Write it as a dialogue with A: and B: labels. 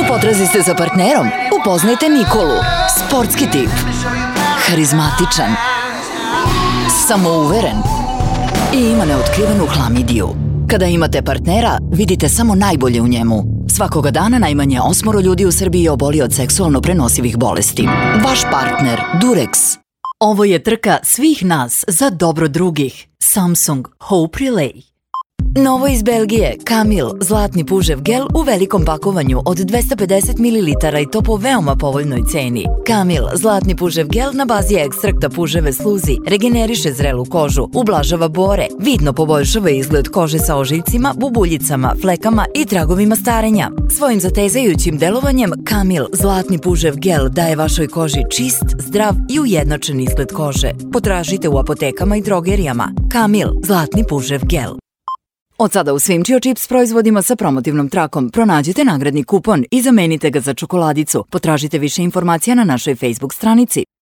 A: potrazi ste za partnerom? Upoznajte Nikolu. Sportski tip. Harizmatičan. Samouveren. I ima neotkrivenu hlamidiju. Kada imate partnera, vidite samo najbolje u njemu. Svakoga dana najmanje 8 ljudi u Srbiji oboli od seksualno prenosivih bolesti. Vaš partner, Durex. Ovo je trka svih nas za dobro drugih. Samsung Hope Relay. Novo iz Belgije, Camil, zlatni pužev gel u velikom pakovanju od 250 ml i to po veoma povoljnoj ceni. Camil, zlatni pužev gel na bazi ekstrakta puževe sluzi, regeneriše zrelu kožu, ublažava bore, vidno poboljšava izgled kože sa ožiljcima, bubuljicama, flekama i tragovima starenja. Svojim zatezajućim delovanjem, Camil, zlatni pužev gel daje vašoj koži čist, zdrav i ujednačen izgled kože. Potražite u apotekama i drogerijama. Camil, zlatni pužev gel. Od sada u svim Chio Chips proizvodima sa promotivnom trakom pronađite nagradni kupon i zamenite ga za čokoladicu. Potražite više informacija na našoj Facebook stranici.